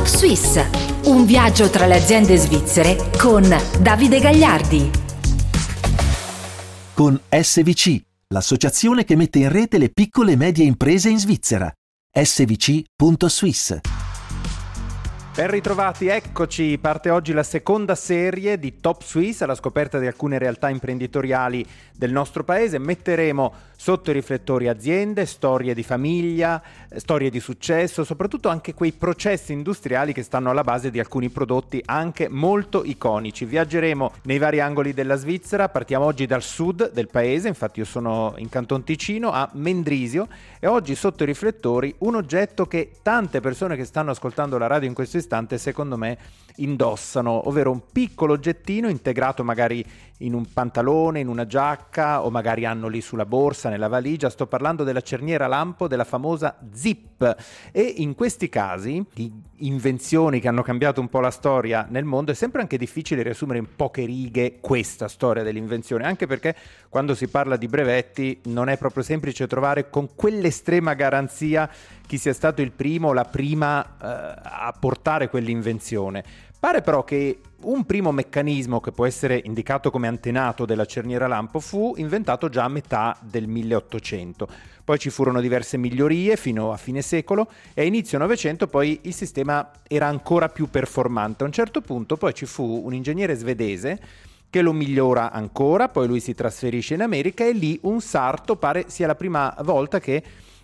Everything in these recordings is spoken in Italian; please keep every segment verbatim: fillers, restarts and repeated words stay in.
Top Swiss, un viaggio tra le aziende svizzere con Davide Gagliardi. Con S V C, l'associazione che mette in rete le piccole e medie imprese in Svizzera. s v c punto swiss. Ben ritrovati, eccoci, parte oggi la seconda serie di Top Swiss alla scoperta di alcune realtà imprenditoriali del nostro paese. Metteremo sotto i riflettori aziende, storie di famiglia, storie di successo, soprattutto anche quei processi industriali che stanno alla base di alcuni prodotti anche molto iconici. Viaggeremo nei vari angoli della Svizzera, partiamo oggi dal sud del paese, infatti io sono in Canton Ticino, a Mendrisio, e oggi sotto i riflettori un oggetto che tante persone che stanno ascoltando la radio in questo istante secondo me indossano, ovvero un piccolo oggettino integrato magari in un pantalone, in una giacca, o magari hanno lì sulla borsa, nella valigia. Sto parlando della cerniera lampo, della famosa Zip. E in questi casi di invenzioni che hanno cambiato un po' la storia nel mondo è sempre anche difficile riassumere in poche righe questa storia dell'invenzione, anche perché quando si parla di brevetti non è proprio semplice trovare con quell'estrema garanzia chi sia stato il primo o la prima eh, a portare quell'invenzione. Pare però che un primo meccanismo che può essere indicato come antenato della cerniera lampo fu inventato già a metà del milleottocento. Poi ci furono diverse migliorie fino a fine secolo e a inizio Novecento poi il sistema era ancora più performante. A un certo punto poi ci fu un ingegnere svedese che lo migliora ancora, poi lui si trasferisce in America e lì un sarto pare sia la prima volta che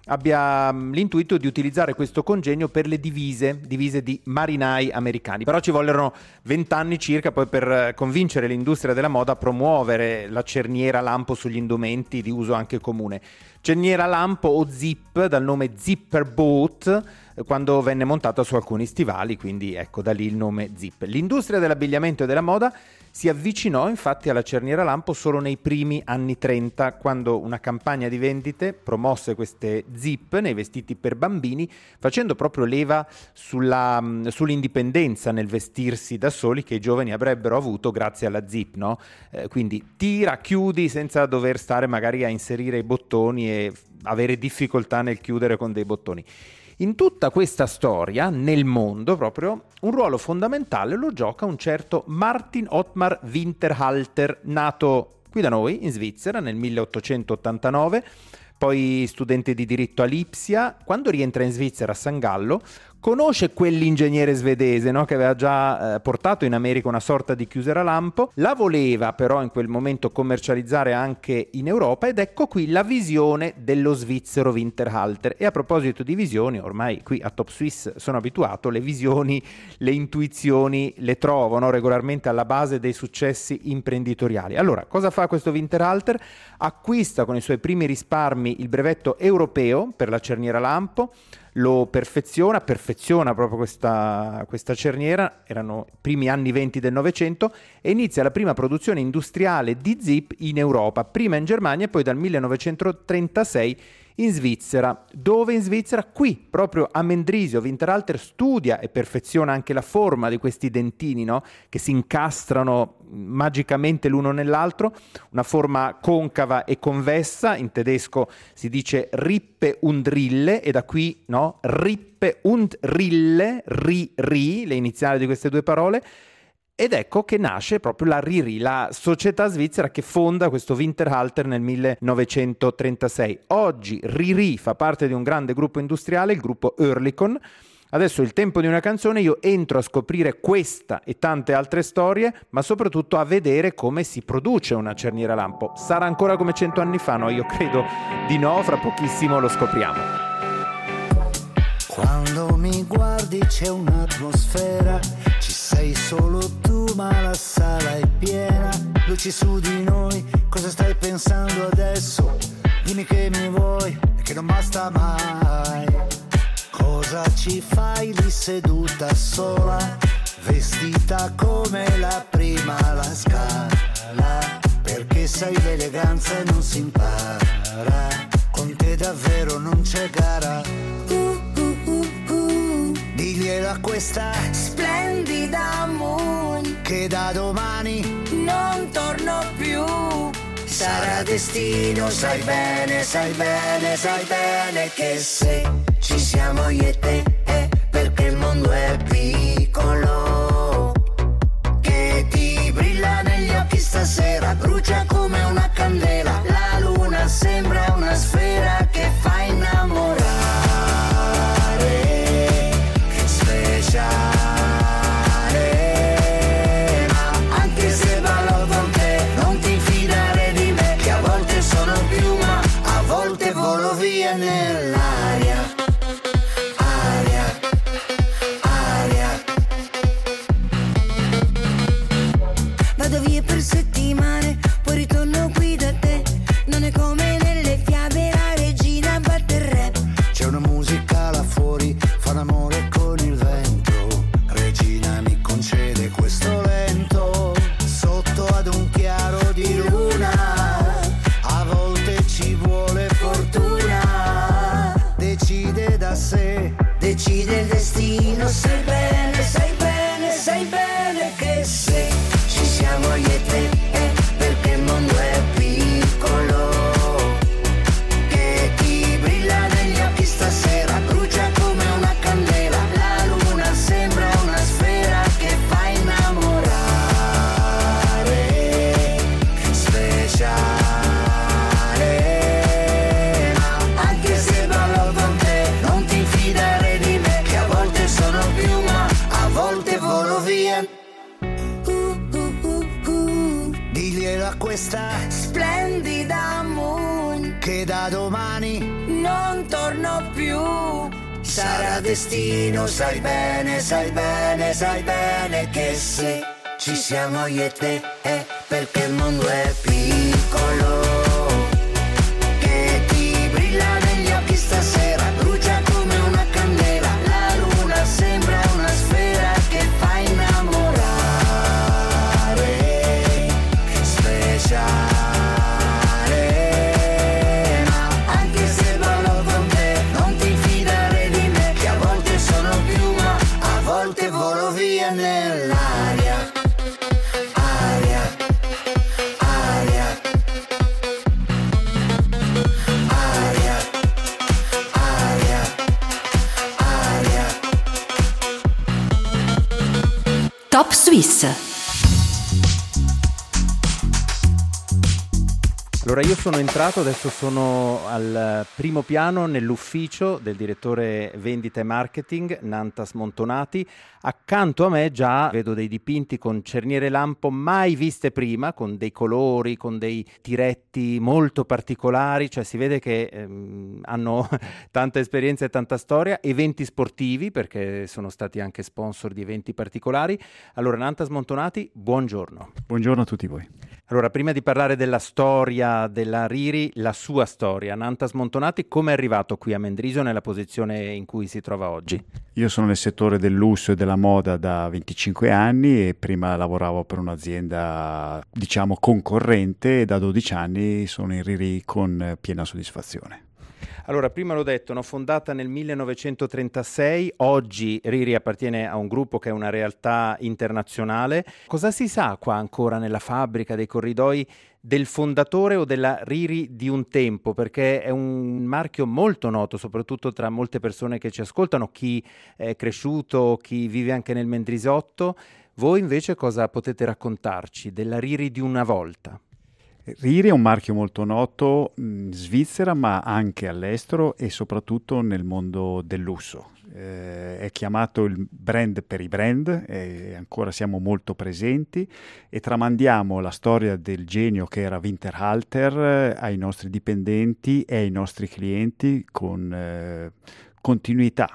abbia l'intuito di utilizzare questo congegno per le divise, divise di marinai americani. Però ci vollero vent'anni circa poi per convincere l'industria della moda a promuovere la cerniera lampo sugli indumenti di uso anche comune. Cerniera lampo o zip, dal nome Zipper Boot, quando venne montata su alcuni stivali, quindi ecco da lì il nome Zip. L'industria dell'abbigliamento e della moda si avvicinò infatti alla cerniera lampo solo nei primi anni trenta, quando una campagna di vendite promosse queste zip nei vestiti per bambini, facendo proprio leva sulla, sull'indipendenza nel vestirsi da soli che i giovani avrebbero avuto grazie alla zip, no? Eh, quindi tira, chiudi senza dover stare magari a inserire i bottoni e avere difficoltà nel chiudere con dei bottoni. In tutta questa storia, nel mondo proprio, un ruolo fondamentale lo gioca un certo Martin Ottmar Winterhalter, nato qui da noi, in Svizzera, nel milleottocentottantanove, poi studente di diritto a Lipsia. Quando rientra in Svizzera a San Gallo, conosce quell'ingegnere svedese, no, che aveva già eh, portato in America una sorta di chiusera lampo, la voleva però in quel momento commercializzare anche in Europa, ed ecco qui la visione dello svizzero Winterhalter. E a proposito di visioni, ormai qui a Top Swiss sono abituato, le visioni, le intuizioni le trovo, no, regolarmente alla base dei successi imprenditoriali. Allora, cosa fa questo Winterhalter? Acquista con i suoi primi risparmi il brevetto europeo per la cerniera lampo, lo perfeziona, perfeziona proprio questa, questa cerniera, erano i primi anni venti del Novecento, e inizia la prima produzione industriale di zip in Europa, prima in Germania e poi dal millenovecentotrentasei in Svizzera. Dove in Svizzera? Qui, proprio a Mendrisio. Winterhalter studia e perfeziona anche la forma di questi dentini, no? Che si incastrano magicamente l'uno nell'altro, una forma concava e convessa, in tedesco si dice Rippe und Rille, e da qui, no? Rippe und Rille, ri, ri, le iniziali di queste due parole. Ed ecco che nasce proprio la Riri, la società svizzera che fonda questo Winterhalter nel millenovecentotrentasei. Oggi Riri fa parte di un grande gruppo industriale, il gruppo Oerlikon. Adesso è il tempo di una canzone, io entro a scoprire questa e tante altre storie, ma soprattutto a vedere come si produce una cerniera lampo. Sarà ancora come cento anni fa? No, io credo di no, fra pochissimo lo scopriamo. Quando mi guardi c'è un'atmosfera, ci sei solo tu ma la sala è piena, luci su di noi, cosa stai pensando adesso? Dimmi che mi vuoi e che non basta mai. Cosa ci fai lì seduta sola, vestita come la prima alla scala? Perché sai l'eleganza e non si impara, con te davvero non c'è gara. Diglielo a questa splendida moon che da domani non torno più. Sarà destino, sai bene, sai bene, sai bene che se ci siamo io e te è perché il mondo è piccolo. piccolo che ti brilla negli occhi stasera, brucia come una candela, la luna sembra una sfera che fa innamorare, speciale. Anche se ballo con te, non ti fidare di me, che a volte sono piuma, a volte volo via nell'aria. Aria, aria. Vado via per settimane, poi ritorno qui da te. Non è come nelle fiabe, la regina batte il re. C'è una musica là fuori, fa l'amore con il vento. Regina mi concede questo lento, sotto ad un chiaro di luna. A volte ci vuole fortuna, decide da sé, decide il destino. Sai bene, sai bene, sai bene che se ci siamo io e te, è perché il mondo è piccolo che ti brilla negli occhi stasera, brucia come una candela, la luna sembra una sfera che fa innamorare, speciale. Anche se ballo con te, non ti fidare di me, che a volte sono piuma, a volte volo via. Diglielo a questa splendida moon che da domani non torno più. Sarà destino, sai bene, sai bene, sai bene che se ci siamo io e te, è perché il mondo è piccolo che ti brilla negli occhi stasera, brucia come una candela, la luna sembra una sfera che fa innamorare, speciale. Anche se ballo con te, non ti fidare di me, che a volte sono piuma, a volte volo via nell'aria. Aria, aria, aria, aria, aria. Top Suisse. Allora io sono entrato, adesso sono al primo piano nell'ufficio del direttore vendita e marketing Nantas Montonati. Accanto a me già vedo dei dipinti con cerniere lampo mai viste prima, con dei colori, con dei tiretti molto particolari, cioè si vede che ehm, hanno tanta esperienza e tanta storia. Eventi sportivi, perché sono stati anche sponsor di eventi particolari. Allora Nantas Montonati, buongiorno. Buongiorno a tutti voi. Allora, prima di parlare della storia della Riri, la sua storia, Nantas Montonati, come è arrivato qui a Mendrisio nella posizione in cui si trova oggi? Io sono nel settore del lusso e della moda da venticinque anni e prima lavoravo per un'azienda, diciamo, concorrente, e da dodici anni sono in Riri con piena soddisfazione. Allora, prima l'ho detto, no, fondata nel millenovecentotrentasei, oggi Riri appartiene a un gruppo che è una realtà internazionale. Cosa si sa qua ancora nella fabbrica dei corridoi del fondatore o della Riri di un tempo? Perché è un marchio molto noto, soprattutto tra molte persone che ci ascoltano, chi è cresciuto, chi vive anche nel Mendrisiotto. Voi invece cosa potete raccontarci della Riri di una volta? Riri è un marchio molto noto in Svizzera, ma anche all'estero e soprattutto nel mondo del lusso. Eh, è chiamato il brand per i brand, e ancora siamo molto presenti e tramandiamo la storia del genio che era Winterhalter eh, ai nostri dipendenti e ai nostri clienti con eh, continuità.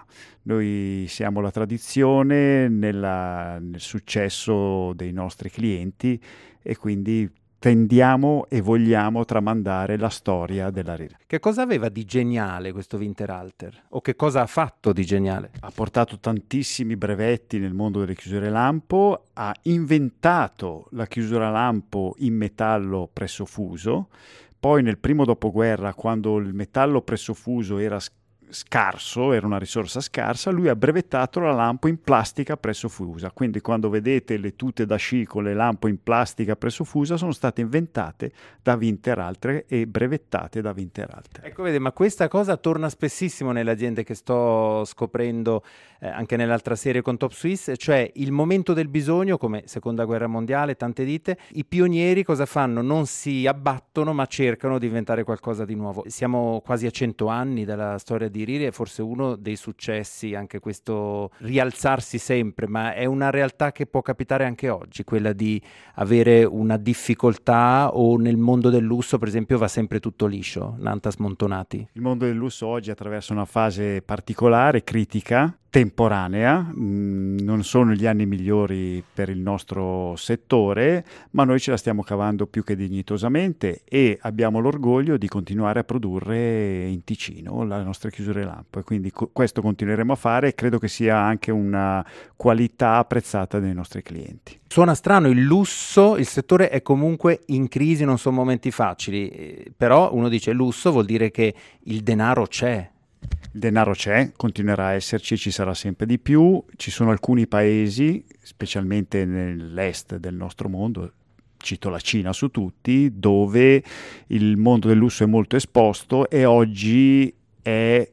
Noi siamo la tradizione nella, nel successo dei nostri clienti e quindi tendiamo e vogliamo tramandare la storia della Riri. Che cosa aveva di geniale questo Winterhalter? O che cosa ha fatto di geniale? Ha portato tantissimi brevetti nel mondo delle chiusure lampo, ha inventato la chiusura lampo in metallo pressofuso, poi nel primo dopoguerra, quando il metallo pressofuso era scarso, era una risorsa scarsa, lui ha brevettato la lampo in plastica presso fusa. Quindi quando vedete le tute da sci con le lampo in plastica presso fusa, sono state inventate da Winterhalter e brevettate da Winterhalter. Ecco, vede, ma questa cosa torna spessissimo nelle aziende che sto scoprendo eh, anche nell'altra serie con Top Suisse, cioè il momento del bisogno, come seconda guerra mondiale, tante dite, i pionieri cosa fanno? Non si abbattono, ma cercano di inventare qualcosa di nuovo. Siamo quasi a cento anni dalla storia di Riri, è forse uno dei successi anche questo rialzarsi sempre, ma è una realtà che può capitare anche oggi, quella di avere una difficoltà, o nel mondo del lusso per esempio va sempre tutto liscio, Nantas Montonati? Il mondo del lusso oggi attraversa una fase particolare, critica, temporanea, mh, non sono gli anni migliori per il nostro settore, ma noi ce la stiamo cavando più che dignitosamente e abbiamo l'orgoglio di continuare a produrre in Ticino le nostre chiusure lampo, e quindi co- questo continueremo a fare, e credo che sia anche una qualità apprezzata dai nostri clienti. Suona strano, il lusso, il settore è comunque in crisi, non sono momenti facili, eh, però uno dice lusso vuol dire che il denaro c'è. Il denaro c'è, continuerà a esserci, ci sarà sempre di più. Ci sono alcuni paesi, specialmente nell'est del nostro mondo, cito la Cina su tutti, dove il mondo del lusso è molto esposto e oggi è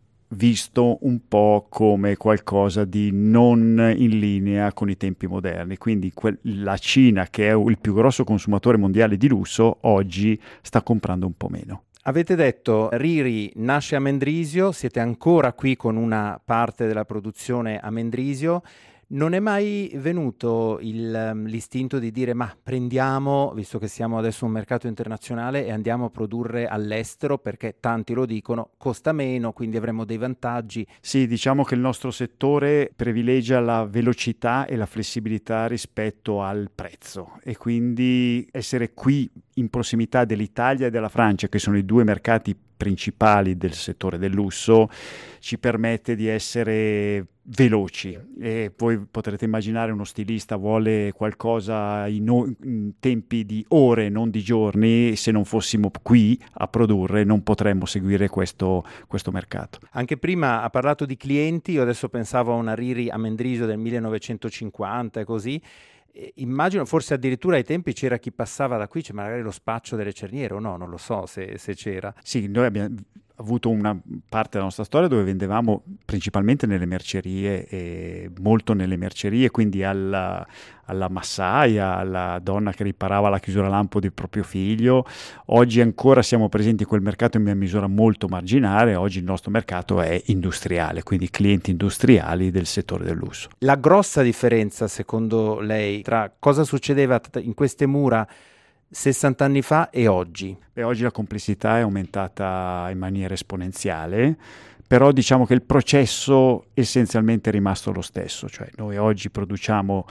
visto un po' come qualcosa di non in linea con i tempi moderni. Quindi que- la Cina, che è il più grosso consumatore mondiale di lusso, oggi sta comprando un po' meno. Avete detto Riri nasce a Mendrisio, siete ancora qui con una parte della produzione a Mendrisio. Non è mai venuto il, um, l'istinto di dire ma prendiamo, visto che siamo adesso un mercato internazionale, e andiamo a produrre all'estero, perché tanti lo dicono, costa meno, quindi avremo dei vantaggi? Sì, diciamo che il nostro settore privilegia la velocità e la flessibilità rispetto al prezzo, e quindi essere qui in prossimità dell'Italia e della Francia, che sono i due mercati principali del settore del lusso, ci permette di essere veloci. E voi potrete immaginare, uno stilista vuole qualcosa in, o- in tempi di ore, non di giorni. Se non fossimo qui a produrre non potremmo seguire questo, questo mercato. Anche prima ha parlato di clienti, io adesso pensavo a una Riri a Mendrisio del millenovecentocinquanta e così. Eh, immagino, forse addirittura ai tempi c'era chi passava da qui, c'è magari lo spaccio delle cerniere, o no, non lo so se, se c'era. Sì, noi abbiamo avuto una parte della nostra storia dove vendevamo principalmente nelle mercerie, e molto nelle mercerie, quindi alla, alla massaia, alla donna che riparava la chiusura lampo del proprio figlio. Oggi ancora siamo presenti in quel mercato in misura molto marginale. Oggi il nostro mercato è industriale, quindi clienti industriali del settore del lusso. La grossa differenza, secondo lei, tra cosa succedeva in queste mura sessanta anni fa e oggi? Beh, oggi la complessità è aumentata in maniera esponenziale, però diciamo che il processo essenzialmente è rimasto lo stesso. Cioè noi oggi produciamo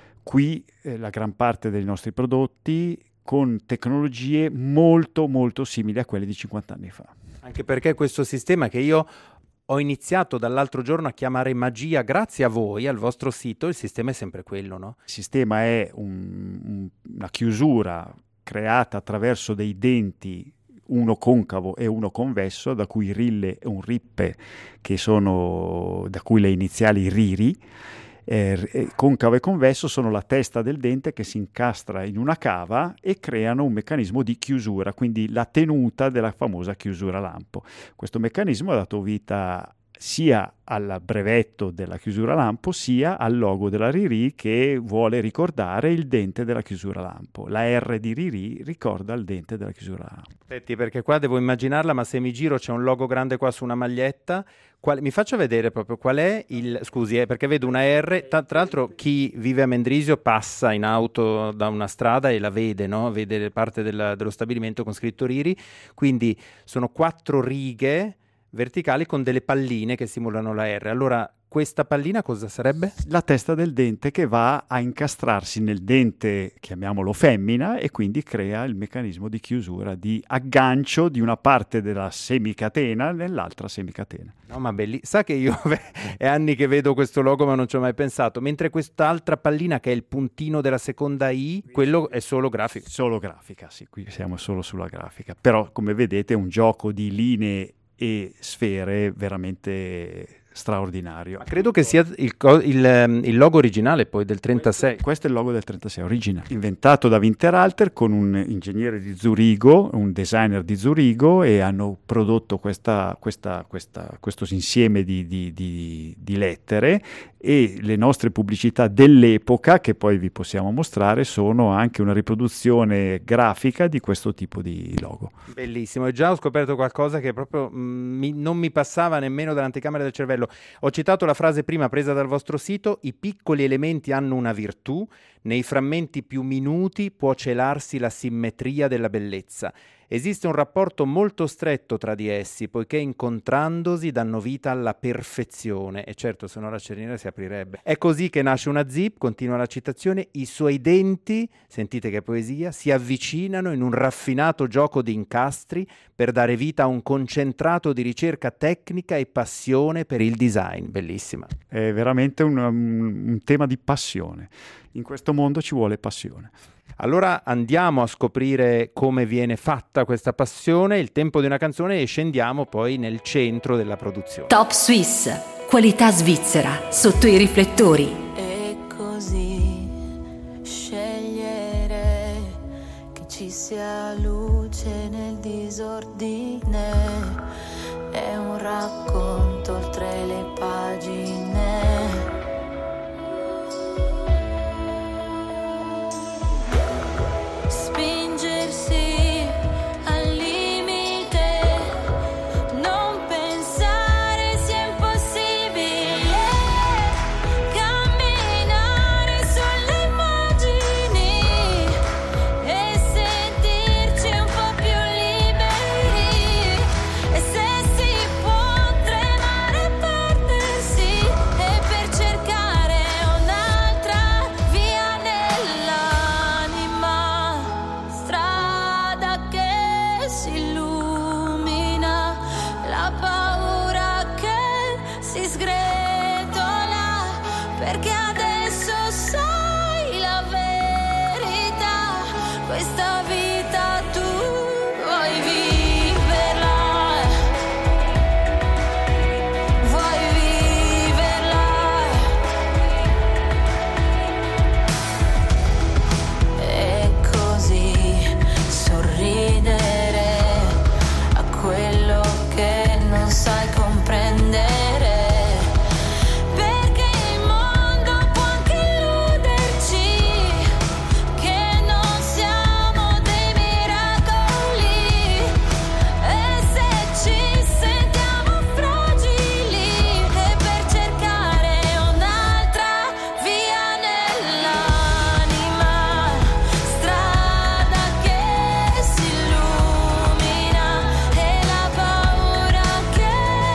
qui eh, la gran parte dei nostri prodotti con tecnologie molto molto simili a quelle di cinquanta anni fa. Anche perché questo sistema, che io ho iniziato dall'altro giorno a chiamare magia, grazie a voi, al vostro sito, il sistema è sempre quello, no? Il sistema è un, un, una chiusura creata attraverso dei denti, uno concavo e uno convesso, da cui rille e un rippe, che sono da cui le iniziali Riri. Eh, concavo e convesso sono la testa del dente che si incastra in una cava e creano un meccanismo di chiusura, quindi la tenuta della famosa chiusura lampo. Questo meccanismo ha dato vita sia al brevetto della chiusura lampo, sia al logo della Riri, che vuole ricordare il dente della chiusura lampo. La R di Riri ricorda il dente della chiusura lampo. Aspetti, perché qua devo immaginarla, ma se mi giro c'è un logo grande qua su una maglietta. Qual... mi faccia vedere proprio qual è il... Scusi, eh, perché vedo una R. Tra, tra l'altro chi vive a Mendrisio passa in auto da una strada e la vede, no? Vede parte della, dello stabilimento con scritto Riri. Quindi sono quattro righe verticali con delle palline che simulano la R. Allora, questa pallina cosa sarebbe? La testa del dente, che va a incastrarsi nel dente, chiamiamolo femmina, e quindi crea il meccanismo di chiusura, di aggancio di una parte della semicatena nell'altra semicatena. No, ma belli. Sa che io è anni che vedo questo logo ma non ci ho mai pensato, mentre quest'altra pallina, che è il puntino della seconda I, quello è solo grafica. Solo grafica, sì, qui siamo solo sulla grafica. Però, come vedete, è un gioco di linee e sfere veramente straordinario. Ma credo che sia il, co- il, il logo originale poi del trentasei. Questo è il logo del trentasei originale, inventato da Winterhalter con un ingegnere di Zurigo, un designer di Zurigo, e hanno prodotto questa, questa, questa, questo insieme di, di, di, di lettere, e le nostre pubblicità dell'epoca, che poi vi possiamo mostrare, sono anche una riproduzione grafica di questo tipo di logo. Bellissimo, e già ho scoperto qualcosa che proprio mh, mi, non mi passava nemmeno dall'anticamera del cervello. Ho citato la frase prima presa dal vostro sito: i piccoli elementi hanno una virtù, nei frammenti più minuti può celarsi la simmetria della bellezza. Esiste un rapporto molto stretto tra di essi, poiché incontrandosi danno vita alla perfezione. E certo, se no la cerniera si aprirebbe. È così che nasce una zip, continua la citazione, i suoi denti, sentite che poesia, si avvicinano in un raffinato gioco di incastri per dare vita a un concentrato di ricerca tecnica e passione per il design. Bellissima. È veramente un, un, un tema di passione. In questo mondo ci vuole passione. Allora andiamo a scoprire come viene fatta questa passione, il tempo di una canzone, e scendiamo poi nel centro della produzione. Top Suisse, qualità svizzera, sotto i riflettori. E così scegliere che ci sia luce nel disordine è un racconto oltre le pagine. Spingersi al limite, non pensare sia impossibile, camminare sulle immagini e sentirci un po' più liberi. E se si può tremare e perdersi, e per cercare un'altra via nell'anima, strada che si illumina, la paura che si sgretola, perché adesso sai la verità, questa vita tu vuoi viverla, vuoi viverla. E così sorridere a quello che non sai comprendere, perché il mondo può anche illuderci che non siamo dei miracoli, e se ci sentiamo fragili, e per cercare un'altra via nell'anima, strada che si illumina, e la paura che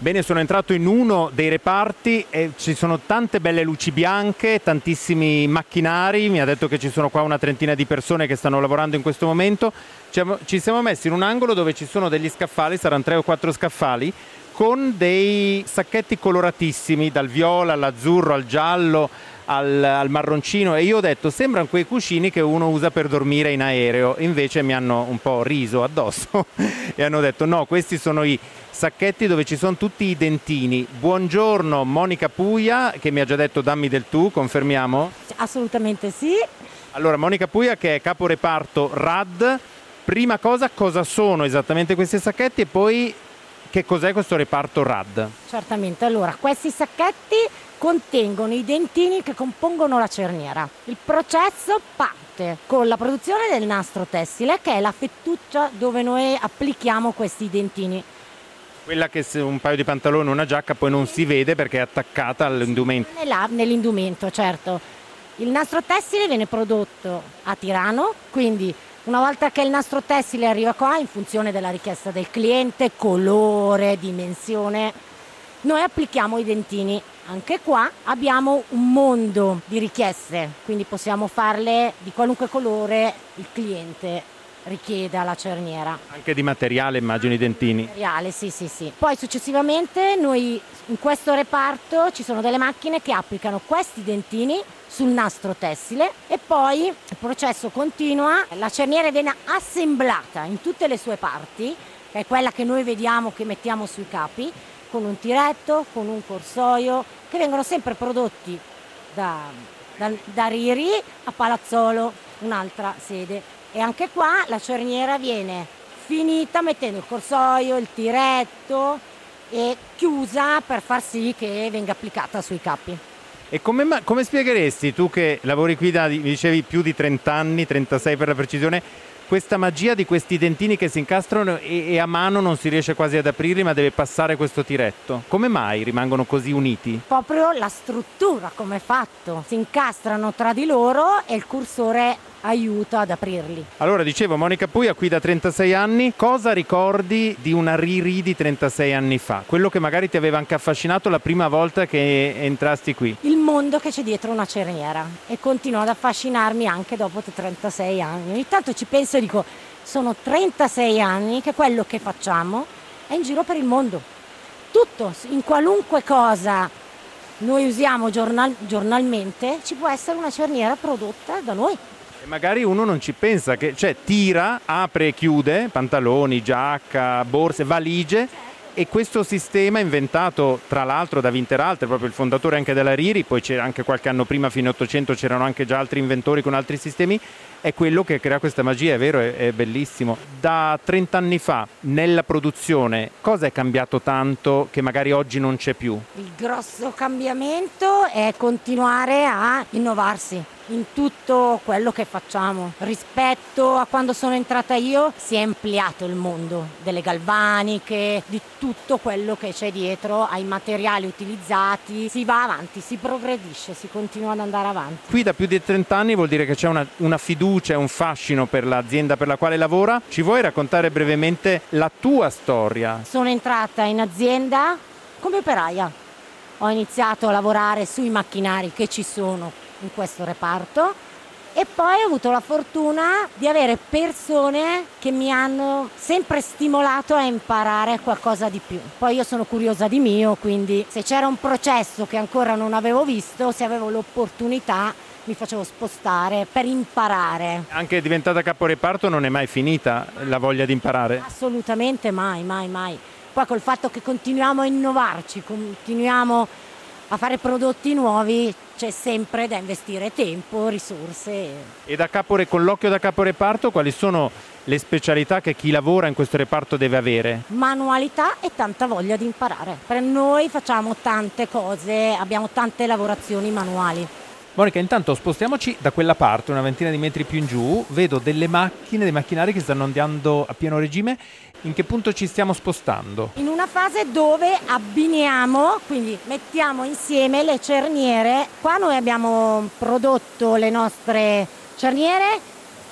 Bene, sono entrato in uno dei reparti e ci sono tante belle luci bianche, tantissimi macchinari, mi ha detto che ci sono qua una trentina di persone che stanno lavorando in questo momento. Ci siamo messi in un angolo dove ci sono degli scaffali, saranno tre o quattro scaffali, con dei sacchetti coloratissimi, dal viola all'azzurro, al giallo, al, al marroncino, e io ho detto sembrano quei cuscini che uno usa per dormire in aereo, invece mi hanno un po' riso addosso e hanno detto no, questi sono i sacchetti dove ci sono tutti i dentini. Buongiorno Monica Puia, che mi ha già detto dammi del tu, confermiamo? Assolutamente sì. Allora, Monica Puia, che è capo reparto R A D, prima cosa, cosa sono esattamente questi sacchetti e poi che cos'è questo reparto R A D? Certamente, allora questi sacchetti contengono i dentini che compongono la cerniera. Il processo parte con la produzione del nastro tessile, che è la fettuccia dove noi applichiamo questi dentini. Quella che se un paio di pantaloni o una giacca poi non si vede perché è attaccata all'indumento. Nella, nell'indumento, certo. Il nastro tessile viene prodotto a Tirano, quindi una volta che il nastro tessile arriva qua, in funzione della richiesta del cliente, colore, dimensione, noi applichiamo i dentini. Anche qua abbiamo un mondo di richieste, quindi possiamo farle di qualunque colore il cliente richieda la cerniera. Anche di materiale, immagino, i dentini. Materiale, sì, sì, sì. Poi successivamente noi in questo reparto ci sono delle macchine che applicano questi dentini sul nastro tessile e poi il processo continua, la cerniera viene assemblata in tutte le sue parti, che è quella che noi vediamo che mettiamo sui capi, con un tiretto, con un corsoio, che vengono sempre prodotti da, da, da Riri a Palazzolo, un'altra sede. E anche qua la cerniera viene finita mettendo il corsoio, il tiretto e chiusa per far sì che venga applicata sui capi. E come, come spiegheresti, tu che lavori qui da, mi dicevi, più di trenta anni, trentasei per la precisione, questa magia di questi dentini che si incastrano e, e a mano non si riesce quasi ad aprirli, ma deve passare questo tiretto? Come mai rimangono così uniti? Proprio la struttura, come è fatto. Si incastrano tra di loro e il cursore aiuta ad aprirli. Allora, dicevo, Monica Puia qui da trentasei anni, cosa ricordi di una Riri di trentasei anni fa? Quello che magari ti aveva anche affascinato la prima volta che entrasti qui? Il mondo che c'è dietro una cerniera, e continua ad affascinarmi anche dopo trentasei anni. Ogni tanto ci penso e dico, sono trentasei anni che quello che facciamo è in giro per il mondo. Tutto, in qualunque cosa noi usiamo giornal- giornalmente, ci può essere una cerniera prodotta da noi. E magari uno non ci pensa, che cioè tira, apre e chiude, pantaloni, giacca, borse, valigie, e questo sistema inventato tra l'altro da Winterhalter, proprio il fondatore anche della Riri, poi c'era anche qualche anno prima, fine Ottocento, c'erano anche già altri inventori con altri sistemi, è quello che crea questa magia, è vero, è, è bellissimo. Da trenta anni fa nella produzione cosa è cambiato tanto che magari oggi non c'è più? Il grosso cambiamento è continuare a innovarsi in tutto quello che facciamo. Rispetto a quando sono entrata io si è ampliato il mondo delle galvaniche, di tutto quello che c'è dietro ai materiali utilizzati. Si va avanti, si progredisce, si continua ad andare avanti. Qui da più di trenta anni vuol dire che c'è una, una fiducia e un fascino per l'azienda per la quale lavora. Ci vuoi raccontare brevemente la tua storia? Sono entrata in azienda come operaia. Ho iniziato a lavorare sui macchinari che ci sono in questo reparto e poi ho avuto la fortuna di avere persone che mi hanno sempre stimolato a imparare qualcosa di più. Poi io sono curiosa di mio, quindi se c'era un processo che ancora non avevo visto, se avevo l'opportunità mi facevo spostare per imparare. Anche diventata caporeparto non è mai finita la voglia di imparare? Assolutamente mai, mai, mai. Poi col fatto che continuiamo a innovarci, continuiamo a fare prodotti nuovi, c'è sempre da investire tempo, risorse. E da capore, con l'occhio da caporeparto, quali sono le specialità che chi lavora in questo reparto deve avere? Manualità e tanta voglia di imparare. Per noi facciamo tante cose, abbiamo tante lavorazioni manuali. Monica, intanto spostiamoci da quella parte, una ventina di metri più in giù, vedo delle macchine, dei macchinari che stanno andando a pieno regime. In che punto ci stiamo spostando? In una fase dove abbiniamo, quindi mettiamo insieme le cerniere. Qua noi abbiamo prodotto le nostre cerniere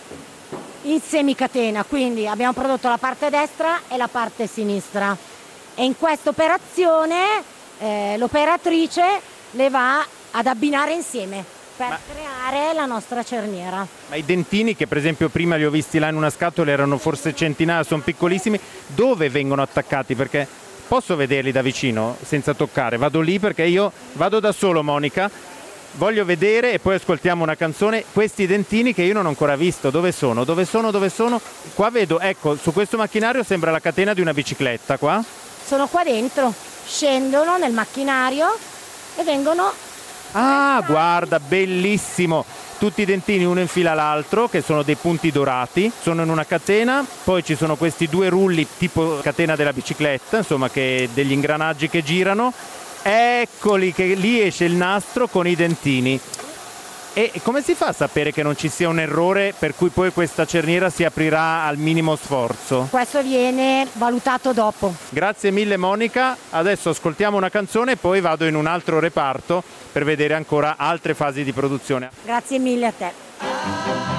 in semicatena, quindi abbiamo prodotto la parte destra e la parte sinistra. e in questa operazione eh, l'operatrice le va ad abbinare insieme per Ma... creare la nostra cerniera. Ma i dentini, che per esempio prima li ho visti là in una scatola, erano forse centinaia, sono piccolissimi, dove vengono attaccati? Perché posso vederli da vicino senza toccare? Vado lì perché io vado da solo, Monica, voglio vedere e poi ascoltiamo una canzone. Questi dentini che io non ho ancora visto, dove sono? Dove sono? Dove sono? Qua vedo, ecco, su questo macchinario sembra la catena di una bicicletta qua. Sono qua dentro, scendono nel macchinario e vengono... Ah, guarda, bellissimo! Tutti i dentini uno in fila all'altro, che sono dei punti dorati, sono in una catena, poi ci sono questi due rulli tipo catena della bicicletta, insomma, che degli ingranaggi che girano. Eccoli, che lì esce il nastro con i dentini. E come si fa a sapere che non ci sia un errore per cui poi questa cerniera si aprirà al minimo sforzo? Questo viene valutato dopo. Grazie mille, Monica. Adesso ascoltiamo una canzone e poi vado in un altro reparto per vedere ancora altre fasi di produzione. Grazie mille a te.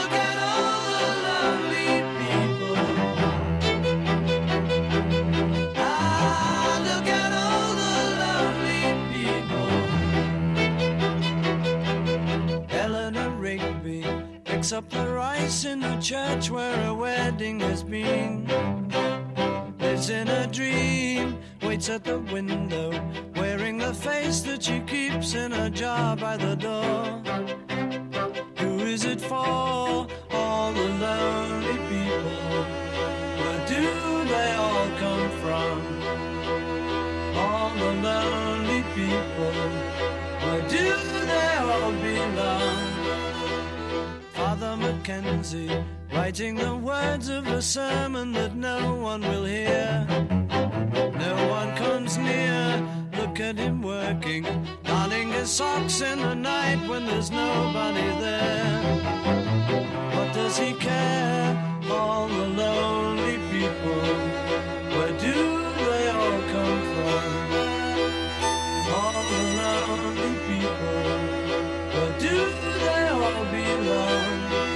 Picks up the rice in the church where a wedding has been. Lives in a dream, waits at the window, wearing the face that she keeps in a jar by the door. Who is it for? All the lonely people. Where do they all come from? All the lonely people. Where do they all belong? Father Mackenzie, writing the words of a sermon that no one will hear. No one comes near, look at him working, darning his socks in the night when there's nobody there. What does he care? All the lonely people, where do they all come from? All the lonely people, where do they all belong?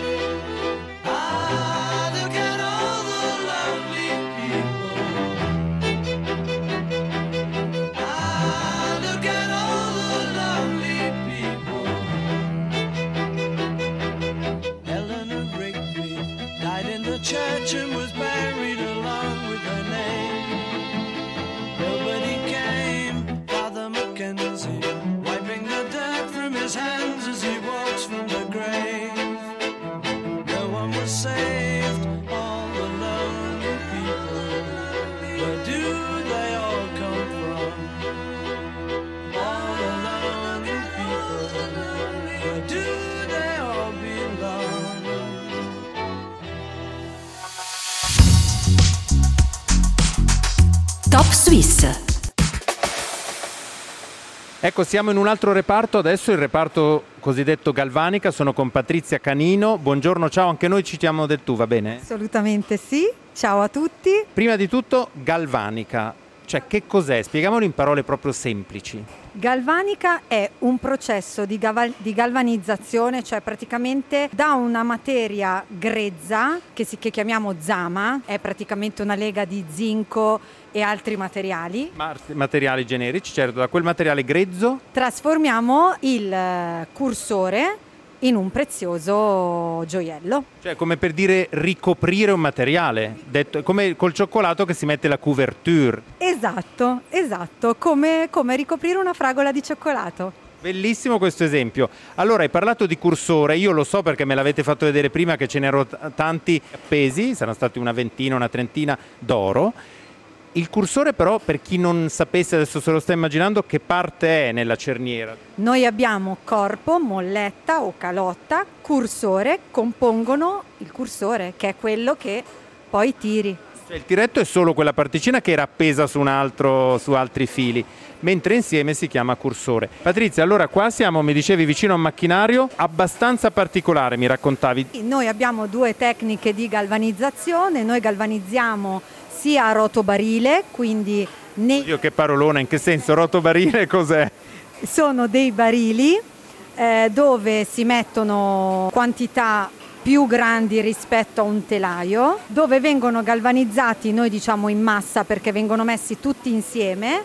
Church and was buried along with her name. Nobody came, Father Mackenzie, wiping the dirt from his hands as he walks from the grave. No one was saved, all the lonely people. Where do they all come from? All the lonely people. Where do they all belong? Top Suisse. Ecco, siamo in un altro reparto, adesso il reparto cosiddetto Galvanica, sono con Patrizia Canino. Buongiorno, ciao, anche noi ci chiamiamo del tu, va bene? Assolutamente sì, ciao a tutti. Prima di tutto, Galvanica, cioè che cos'è? Spiegamolo in parole proprio semplici. Galvanica è un processo di, gaval- di galvanizzazione, cioè praticamente da una materia grezza, che, si- che chiamiamo zama, è praticamente una lega di zinco e altri materiali. Ma- materiali generici, certo, da quel materiale grezzo Trasformiamo il cursore in un prezioso gioiello. Cioè, come per dire ricoprire un materiale, detto, come col cioccolato che si mette la couverture. Esatto, esatto, come, come ricoprire una fragola di cioccolato. Bellissimo questo esempio. Allora, hai parlato di cursore, io lo so perché me l'avete fatto vedere prima che ce n'erano t- tanti appesi, saranno stati una ventina, una trentina d'oro. Il cursore però, per chi non sapesse, adesso se lo sta immaginando, che parte è nella cerniera? Noi abbiamo corpo, molletta o calotta, cursore, compongono il cursore, che è quello che poi tiri. Cioè, il tiretto è solo quella particina che era appesa su un altro, su altri fili, mentre insieme si chiama cursore. Patrizia, allora qua siamo, mi dicevi, vicino a un macchinario abbastanza particolare, mi raccontavi. Noi abbiamo due tecniche di galvanizzazione, noi galvanizziamo sia a rotobarile, quindi ne... Dio, che parolona, in che senso? Rotobarile cos'è? Sono dei barili eh, dove si mettono quantità più grandi rispetto a un telaio, dove vengono galvanizzati, noi diciamo in massa perché vengono messi tutti insieme,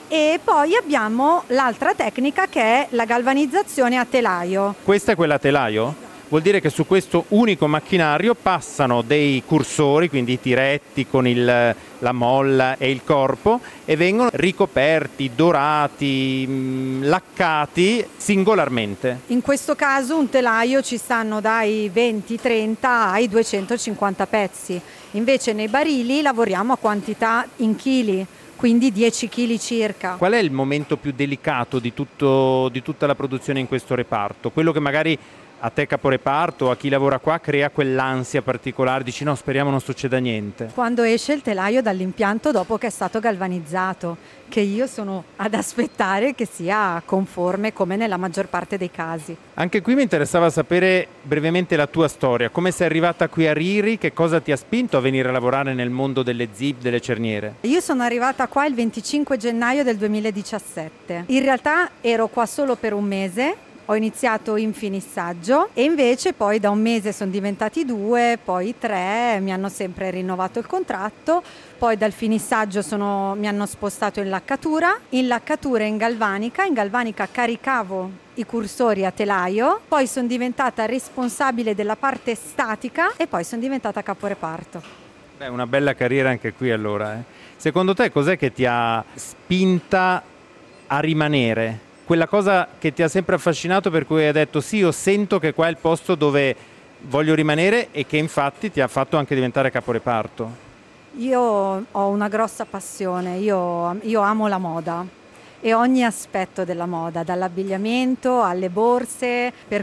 e poi abbiamo l'altra tecnica che è la galvanizzazione a telaio. Questa è quella a telaio? Vuol dire che su questo unico macchinario passano dei cursori, quindi i tiretti con il, la molla e il corpo, e vengono ricoperti, dorati, mh, laccati singolarmente. In questo caso un telaio ci stanno dai venti trenta ai duecentocinquanta pezzi, invece nei barili lavoriamo a quantità in chili, quindi dieci chili circa. Qual è il momento più delicato di, tutto, di tutta la produzione in questo reparto? Quello che magari a te caporeparto, a chi lavora qua, crea quell'ansia particolare, dici no, speriamo non succeda niente. Quando esce il telaio dall'impianto dopo che è stato galvanizzato, che io sono ad aspettare che sia conforme come nella maggior parte dei casi. Anche qui mi interessava sapere brevemente la tua storia, come sei arrivata qui a Riri, che cosa ti ha spinto a venire a lavorare nel mondo delle zip, delle cerniere? Io sono arrivata qua il venticinque gennaio del duemiladiciassette, in realtà ero qua solo per un mese. Ho iniziato in finissaggio e invece poi da un mese sono diventati due, poi tre, mi hanno sempre rinnovato il contratto, poi dal finissaggio sono, mi hanno spostato in laccatura, in laccatura in galvanica, in galvanica caricavo i cursori a telaio, poi sono diventata responsabile della parte statica e poi sono diventata caporeparto. Beh, una bella carriera anche qui allora. Eh. Secondo te cos'è che ti ha spinta a rimanere? Quella cosa che ti ha sempre affascinato, per cui hai detto sì, io sento che qua è il posto dove voglio rimanere, e che infatti ti ha fatto anche diventare caporeparto. Io ho una grossa passione, io, io amo la moda e ogni aspetto della moda, dall'abbigliamento alle borse, per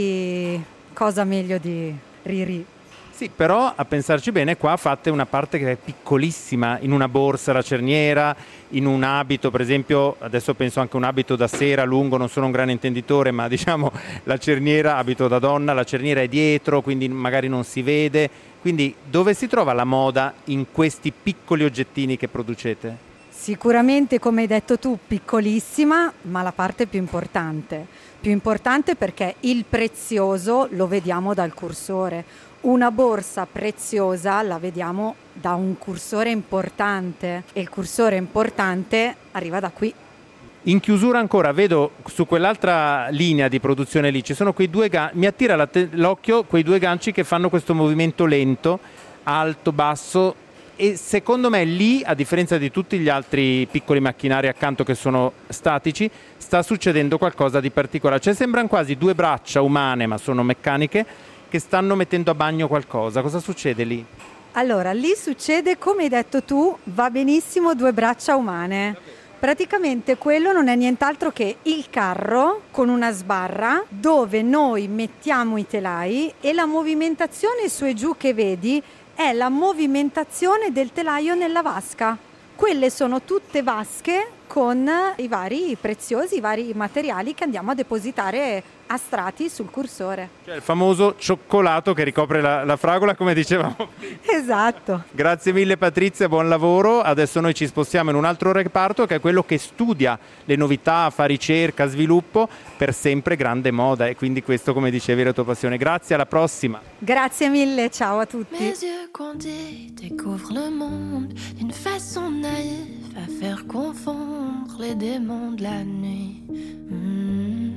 cui cosa meglio di Riri. Sì, però a pensarci bene, qua fate una parte che è piccolissima, in una borsa la cerniera, in un abito, per esempio, adesso penso anche un abito da sera lungo, non sono un gran intenditore, ma diciamo la cerniera, abito da donna, la cerniera è dietro, quindi magari non si vede. Quindi dove si trova la moda in questi piccoli oggettini che producete? Sicuramente, come hai detto tu, piccolissima, ma la parte più importante. Più importante perché il prezioso lo vediamo dal cursore. Una borsa preziosa la vediamo da un cursore importante e il cursore importante arriva da qui. In chiusura ancora vedo su quell'altra linea di produzione lì ci sono quei due ganci, mi attira la te- l'occhio quei due ganci che fanno questo movimento lento, alto, basso, e secondo me lì, a differenza di tutti gli altri piccoli macchinari accanto che sono statici, sta succedendo qualcosa di particolare. Cioè sembrano quasi due braccia umane, ma sono meccaniche, che stanno mettendo a bagno qualcosa. Cosa succede lì? Allora, lì succede, come hai detto tu, va benissimo due braccia umane. Praticamente quello non è nient'altro che il carro con una sbarra dove noi mettiamo i telai, e la movimentazione su e giù che vedi è la movimentazione del telaio nella vasca. Quelle sono tutte vasche con i vari preziosi, i vari materiali che andiamo a depositare a strati sul cursore. Cioè il famoso cioccolato che ricopre la, la fragola, come dicevamo prima. Esatto. Grazie mille Patrizia, buon lavoro. Adesso noi ci spostiamo in un altro reparto che è quello che studia le novità, fa ricerca, sviluppo, per sempre grande moda, e quindi questo, come dicevi, è la tua passione. Grazie, alla prossima. Grazie mille, ciao a tutti. Mes yeux condés découvrent le monde d'une façon naïve à faire confondre les démons de la nuit. Mm-hmm.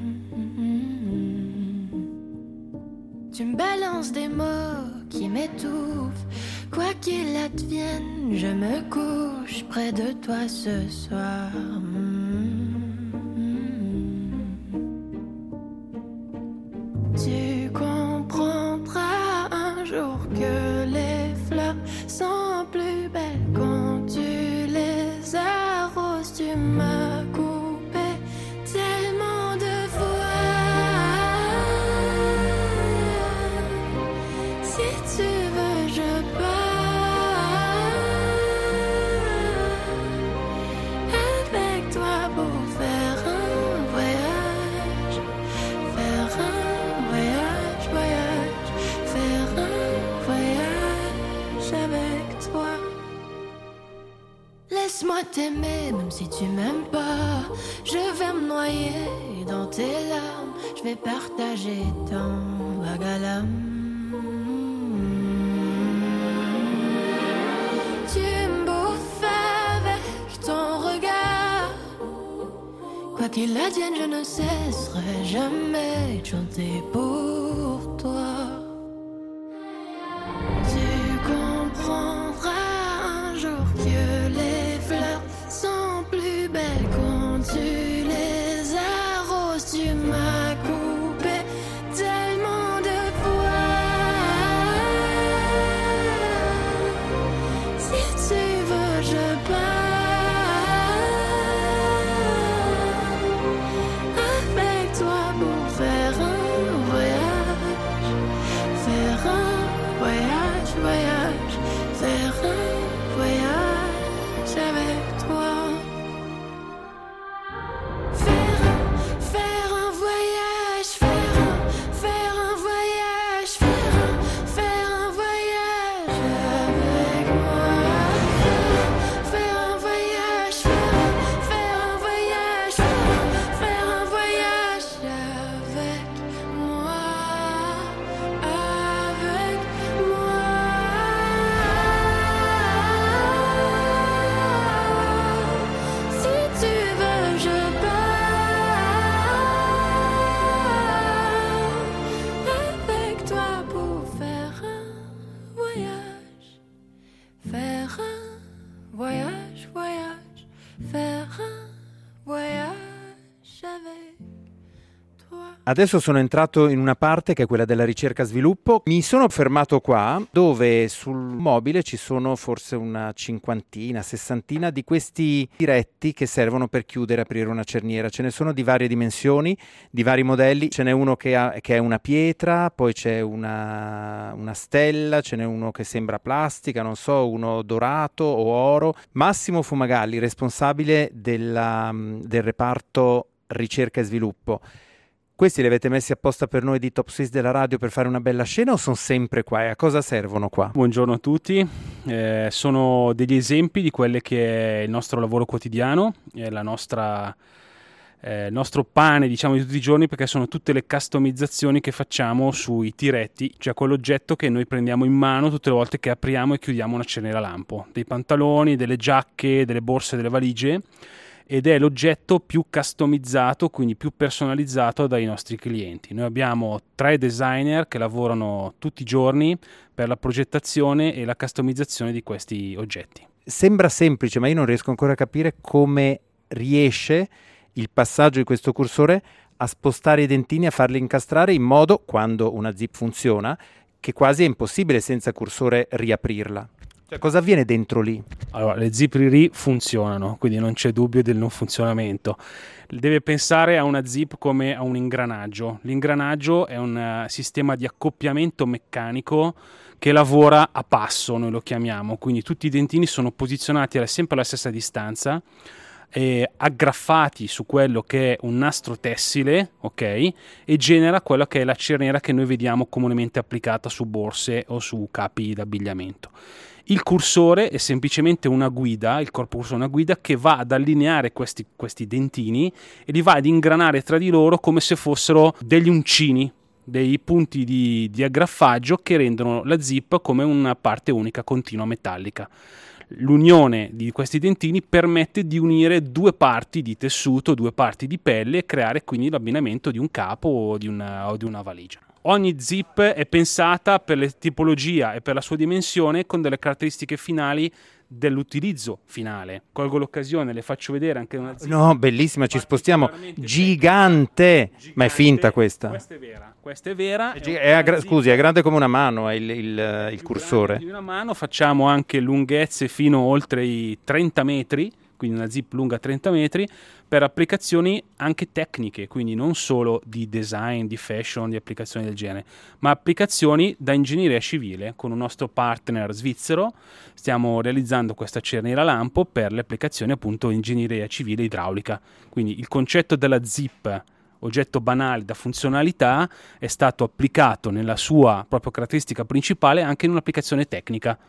Tu me balances des mots qui m'étouffent. Quoi qu'il advienne, je me couche près de toi ce soir. Mm-hmm. Tu comprendras un jour que les fleurs sont plus belles quand tu les arroses. Tu m'as coupé tellement de fois. Si tu veux, je pars avec toi pour faire un voyage, faire un voyage, voyage, faire un voyage avec toi. Laisse-moi t'aimer même si tu m'aimes pas. Je vais me noyer dans tes larmes. Je vais partager ton vague à l'âme. Quoi qu'il advienne, je ne cesserai jamais de chanter pour toi. Tu comprendras un jour que les fleurs sont plus belles quand tu les arroses. Tu m'as coupé tellement de fois. Si tu veux, je pars. Adesso sono entrato in una parte che è quella della ricerca sviluppo. Mi sono fermato qua dove sul mobile ci sono forse una cinquantina, sessantina di questi diretti che servono per chiudere e aprire una cerniera. Ce ne sono di varie dimensioni, di vari modelli. Ce n'è uno che, ha, che è una pietra, poi c'è una, una stella, ce n'è uno che sembra plastica, non so, uno dorato o oro. Massimo Fumagalli, responsabile della, del reparto ricerca e sviluppo. Questi li avete messi apposta per noi di Top Swiss della radio per fare una bella scena o sono sempre qua? E a cosa servono qua? Buongiorno a tutti, eh, sono degli esempi di quelle che è il nostro lavoro quotidiano, è la nostra, eh, il nostro pane, diciamo, di tutti i giorni, perché sono tutte le customizzazioni che facciamo sui tiretti, cioè quell'oggetto che noi prendiamo in mano tutte le volte che apriamo e chiudiamo una cerniera lampo, dei pantaloni, delle giacche, delle borse, delle valigie. Ed è l'oggetto più customizzato, quindi più personalizzato dai nostri clienti. Noi abbiamo tre designer che lavorano tutti i giorni per la progettazione e la customizzazione di questi oggetti. Sembra semplice, ma io non riesco ancora a capire come riesce il passaggio di questo cursore a spostare i dentini, a farli incastrare in modo, quando una zip funziona, che quasi è impossibile senza cursore riaprirla. Cioè, cosa avviene dentro lì? Allora, le zip Riri funzionano, quindi non c'è dubbio del non funzionamento. Deve pensare a una zip come a un ingranaggio. L'ingranaggio è un uh, sistema di accoppiamento meccanico che lavora a passo, noi lo chiamiamo. Quindi tutti i dentini sono posizionati alla, sempre alla stessa distanza, eh, aggraffati su quello che è un nastro tessile, ok? E genera quella che è la cerniera che noi vediamo comunemente applicata su borse o su capi d'abbigliamento. Il cursore è semplicemente una guida, il corpo cursore è una guida che va ad allineare questi, questi dentini e li va ad ingranare tra di loro come se fossero degli uncini, dei punti di, di aggraffaggio che rendono la zip come una parte unica continua metallica. L'unione di questi dentini permette di unire due parti di tessuto, due parti di pelle e creare quindi l'abbinamento di un capo o di una, o di una valigia. Ogni zip è pensata per la tipologia e per la sua dimensione con delle caratteristiche finali dell'utilizzo finale. Colgo l'occasione, le faccio vedere anche una zip. No, bellissima, ci spostiamo. Gigante. Gigante! Ma è finta questa? Questa è vera. Questa è vera. È gi- è a gra- scusi, è grande come una mano, è il, il, il cursore. Di una mano, facciamo anche lunghezze fino oltre i trenta metri, quindi una zip lunga trenta metri, per applicazioni anche tecniche, quindi non solo di design, di fashion, di applicazioni del genere, ma applicazioni da ingegneria civile. Con un nostro partner svizzero stiamo realizzando questa cerniera lampo per le applicazioni appunto ingegneria civile idraulica. Quindi il concetto della zip, oggetto banale da funzionalità, è stato applicato nella sua propria caratteristica principale anche in un'applicazione tecnica,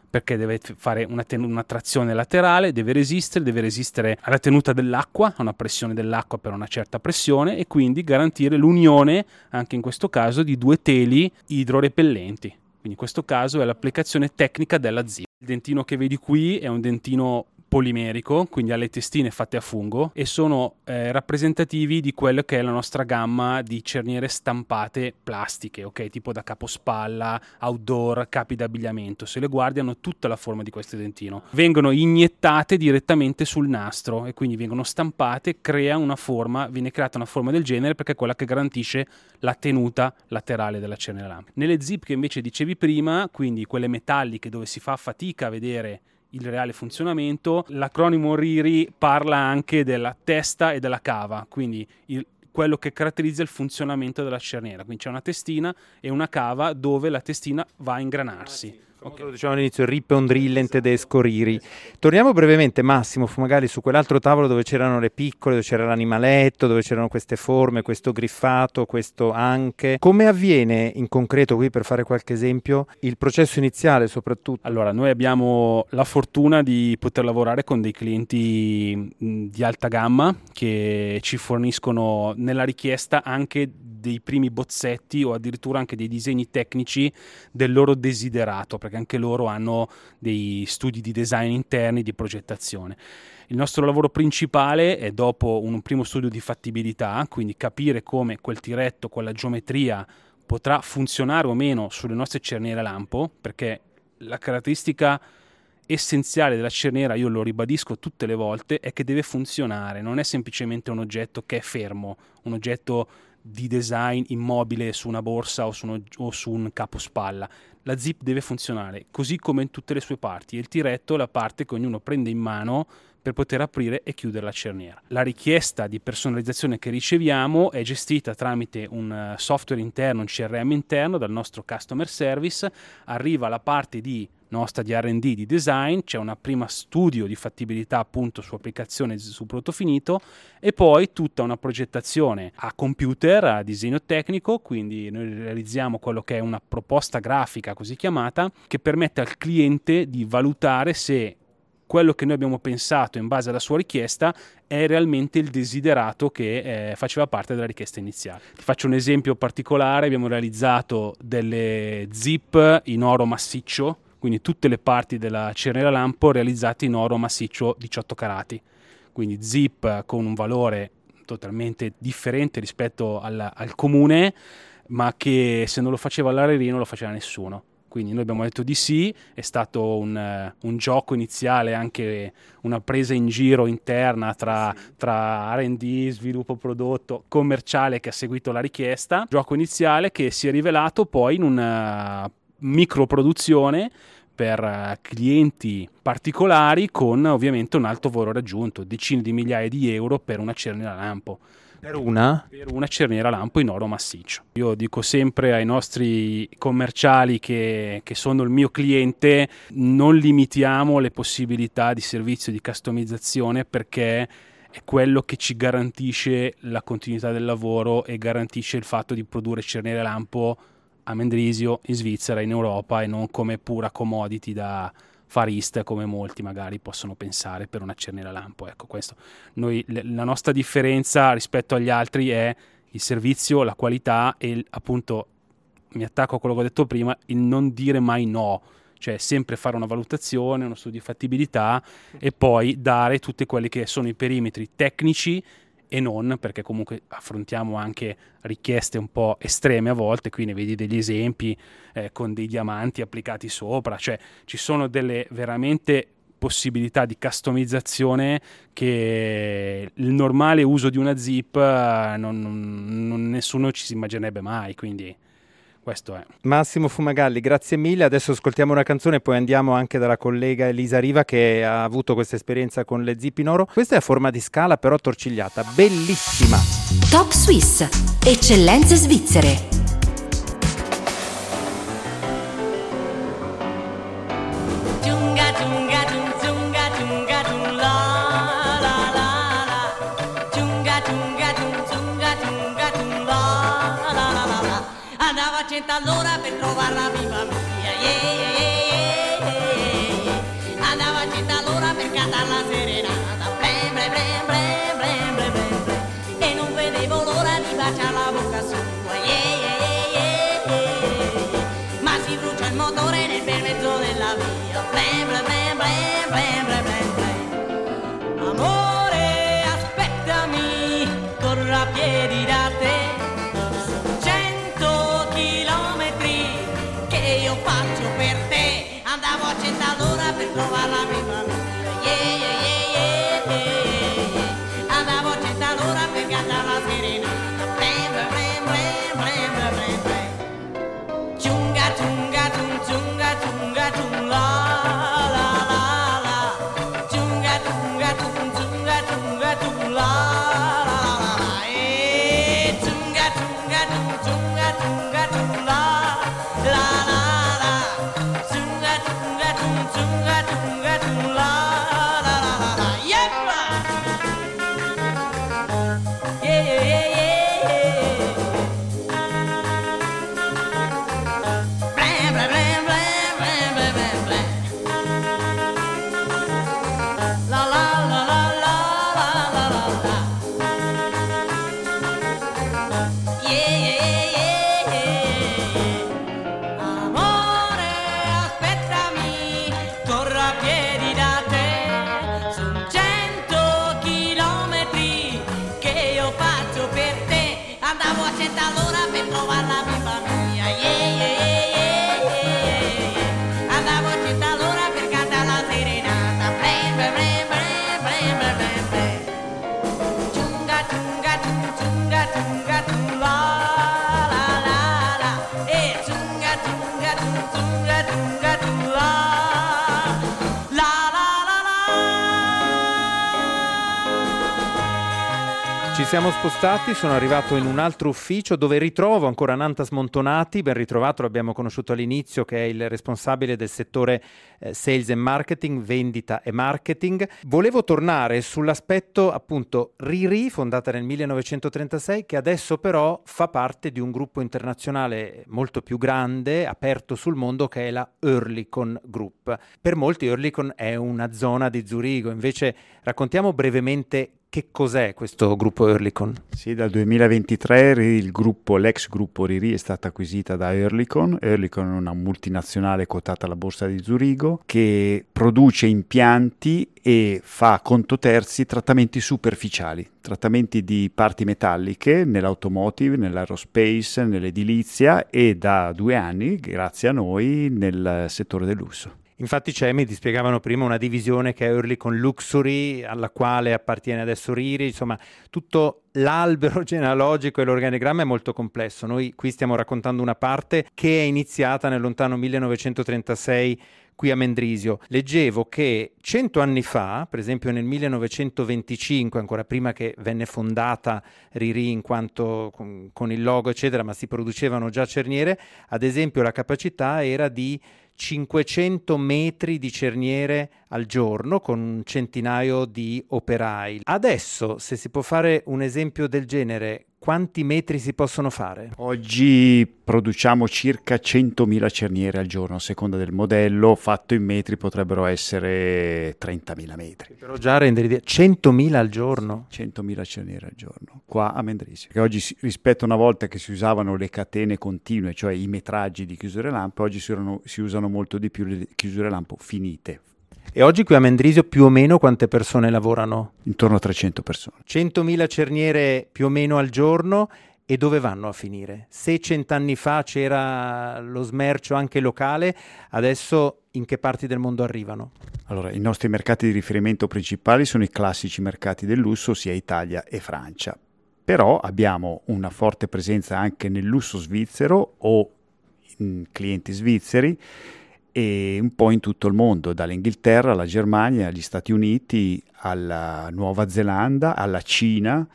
perché deve fare una, ten- una trazione laterale, deve resistere, deve resistere alla tenuta dell'acqua, a una pressione dell'acqua per una certa pressione, e quindi garantire l'unione, anche in questo caso, di due teli idrorepellenti. Quindi in questo caso è l'applicazione tecnica della zip. Il dentino che vedi qui è un dentino polimerico, quindi ha le testine fatte a fungo e sono eh, rappresentativi di quello che è la nostra gamma di cerniere stampate plastiche, ok? Tipo da capospalla, outdoor, capi d'abbigliamento. Se le guardi hanno tutta la forma di questo dentino. Vengono iniettate direttamente sul nastro e quindi vengono stampate, crea una forma, viene creata una forma del genere perché è quella che garantisce la tenuta laterale della cerniera lampo. Nelle zip che invece dicevi prima, quindi quelle metalliche dove si fa fatica a vedere il reale funzionamento, l'acronimo R I R I parla anche della testa e della cava, quindi il, quello che caratterizza il funzionamento della cerniera. Quindi c'è una testina e una cava dove la testina va a ingranarsi. Okay. Lo dicevamo all'inizio, Rip on drill in tedesco, R I R I. Torniamo brevemente, Massimo Fumagalli, su quell'altro tavolo dove c'erano le piccole, dove c'era l'animaletto, dove c'erano queste forme, questo griffato, questo anche. Come avviene in concreto, qui per fare qualche esempio, il processo iniziale soprattutto? Allora, noi abbiamo la fortuna di poter lavorare con dei clienti di alta gamma che ci forniscono nella richiesta anche dei primi bozzetti o addirittura anche dei disegni tecnici del loro desiderato, perché anche loro hanno dei studi di design interni, di progettazione. Il nostro lavoro principale è, dopo un primo studio di fattibilità, quindi capire come quel tiretto, quella geometria potrà funzionare o meno sulle nostre cerniere lampo, perché la caratteristica essenziale della cerniera, io lo ribadisco tutte le volte, è che deve funzionare, non è semplicemente un oggetto che è fermo, un oggetto di design immobile su una borsa o su, uno, o su un capospalla. La zip deve funzionare così come in tutte le sue parti, e il tiretto è la parte che ognuno prende in mano per poter aprire e chiudere la cerniera. La richiesta di personalizzazione che riceviamo è gestita tramite un software interno, un C R M interno dal nostro customer service. Arriva la parte di nostra di R and D, di design, c'è una prima studio di fattibilità appunto su applicazione, su prodotto finito, e poi tutta una progettazione a computer, a disegno tecnico. Quindi noi realizziamo quello che è una proposta grafica così chiamata, che permette al cliente di valutare se quello che noi abbiamo pensato in base alla sua richiesta è realmente il desiderato che eh, faceva parte della richiesta iniziale. Ti faccio un esempio particolare: abbiamo realizzato delle zip in oro massiccio, quindi tutte le parti della cerniera lampo realizzate in oro massiccio diciotto carati, quindi zip con un valore totalmente differente rispetto al, al comune, ma che se non lo faceva l'R R I non lo faceva nessuno. Quindi noi abbiamo detto di sì, è stato un, un gioco iniziale, anche una presa in giro interna tra, tra R and D, sviluppo prodotto, commerciale che ha seguito la richiesta, gioco iniziale che si è rivelato poi in una microproduzione per clienti particolari, con ovviamente un alto valore aggiunto, decine di migliaia di euro per una cerniera lampo. Per una? Per una cerniera lampo in oro massiccio. Io dico sempre ai nostri commerciali che, che sono il mio cliente: non limitiamo le possibilità di servizio di customizzazione, perché è quello che ci garantisce la continuità del lavoro e garantisce il fatto di produrre cerniere lampo a Mendrisio, in Svizzera, in Europa, e non come pura commodity da Far East, come molti magari possono pensare per una cerniera lampo. Ecco, questo. Noi, la nostra differenza rispetto agli altri è il servizio, la qualità e appunto, mi attacco a quello che ho detto prima, il non dire mai no, cioè sempre fare una valutazione, uno studio di fattibilità e poi dare tutti quelli che sono i perimetri tecnici e non, perché comunque affrontiamo anche richieste un po' estreme a volte, quindi vedi degli esempi eh, con dei diamanti applicati sopra, cioè ci sono delle veramente possibilità di customizzazione che il normale uso di una zip non, non, non nessuno ci si immaginerebbe mai, quindi questo è. Massimo Fumagalli, grazie mille. Adesso ascoltiamo una canzone e poi andiamo anche dalla collega Elisa Riva, che ha avuto questa esperienza con le zip in oro. Questa è a forma di scala però torcigliata, bellissima. Top Swiss, eccellenze svizzere. Allora per trovarla viva mia, yeah, yeah, yeah, yeah. c'ha la bocca sua, yeah, yeah, yeah, yeah, yeah. Ma si brucia il motore nel bel mezzo della via, blam, blam, blam, blam, blam, blam, blam. Amore, aspettami, corro a piedi da te, sono cento chilometri che io faccio per te, andavo a cento all'ora per trovare la mia famiglia, yeah, yeah, yeah, yeah, yeah, yeah. Andavo a cento all'ora per cantare la serenata, blam, blam, blam, blam, blam, blam, blam. Ciunga, ciunga, ciung, ciunga, ciunga, ciung, la, la, la, la. Ciunga, ciunga, ciung, ciunga, ciunga, ciung, la, la, la, la. Eh, ciunga, ciunga, ciung, ciunga, ciunga, ciung, la, la, la, la. Ciunga, ciunga, ciung, ciunga, ciunga, ciung, la, la, la, la, la. Yeppa! Yeah, yeah, yeah, yeah. Blam, blam, blam, blam, blam, blam, blam. La, la, la, la, la, la, la, la, la. Yeah, yeah, yeah, yeah, yeah. Amore, aspettami, corro a piedi da te, sono cento chilometri che io faccio per te, andavo a cento all'ora per trovare la mia famiglia, yeah, yeah, yeah, yeah, yeah, yeah. Andavo a cento all'ora per cantare la serenata, blam, blam, blam, blam, blam, blam, blam. Ciunga, ciunga, ciung, ciunga, ciunga, ciung, la, la, la, la. Eh, ciunga, ciunga, ciung, ciunga, ciunga, ciung, la, la, la, la, la. Ci siamo spostati, sono arrivato in un altro ufficio dove ritrovo ancora Nantas Montonati, ben ritrovato, l'abbiamo conosciuto all'inizio, che è il responsabile del settore eh, Sales and Marketing, vendita e marketing. Volevo tornare sull'aspetto appunto Riri, fondata nel millenovecentotrentasei, che adesso però fa parte di un gruppo internazionale molto più grande, aperto sul mondo, che è la Oerlikon Group. Per molti Oerlikon è una zona di Zurigo, invece raccontiamo brevemente che cos'è questo gruppo Oerlikon. Sì, dal duemilaventitré il gruppo, l'ex gruppo Riri è stata acquisita da Oerlikon. Oerlikon è una multinazionale quotata alla borsa di Zurigo che produce impianti e fa conto terzi trattamenti superficiali, trattamenti di parti metalliche nell'automotive, nell'aerospace, nell'edilizia e da due anni, grazie a noi, nel settore del lusso. Infatti c'è, mi spiegavano prima, una divisione che è Oerlikon Luxury, alla quale appartiene adesso Riri, insomma tutto l'albero genealogico e l'organigramma è molto complesso. Noi qui stiamo raccontando una parte che è iniziata nel lontano millenovecentotrentasei qui a Mendrisio. Leggevo che cento anni fa, per esempio nel millenovecentoventicinque, ancora prima che venne fondata Riri in quanto con, con il logo eccetera, ma si producevano già cerniere, ad esempio la capacità era di cinquecento metri di cerniere al giorno con un centinaio di operai. Adesso, se si può fare un esempio del genere, quanti metri si possono fare? Oggi produciamo circa centomila cerniere al giorno, a seconda del modello, fatto in metri potrebbero essere trentamila metri. Però già rendere idea, centomila al giorno? centomila cerniere al giorno, qua a Mendrisio. Che oggi rispetto a una volta che si usavano le catene continue, cioè i metraggi di chiusure lampo, oggi si, usano, si usano molto di più le chiusure lampo finite. E oggi qui a Mendrisio più o meno quante persone lavorano? Intorno a trecento persone. centomila cerniere più o meno al giorno, e dove vanno a finire? Se cent'anni fa c'era lo smercio anche locale, adesso in che parti del mondo arrivano? Allora, i nostri mercati di riferimento principali sono i classici mercati del lusso, sia Italia e Francia. Però abbiamo una forte presenza anche nel lusso svizzero o in clienti svizzeri, e un po' in tutto il mondo, dall'Inghilterra alla Germania, agli Stati Uniti, alla Nuova Zelanda, alla Cina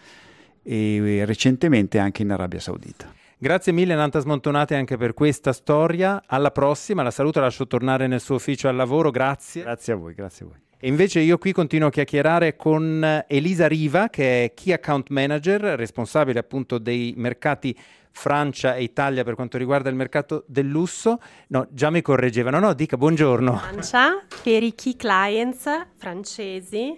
e recentemente anche in Arabia Saudita. Grazie mille Nantas Montonati anche per questa storia. Alla prossima, la saluto, la lascio tornare nel suo ufficio al lavoro, grazie. Grazie a voi, grazie a voi. E invece io qui continuo a chiacchierare con Elisa Riva, che è Key Account Manager, responsabile appunto dei mercati Francia e Italia per quanto riguarda il mercato del lusso. No, già mi correggevano. No, dica buongiorno. Francia per i key clients francesi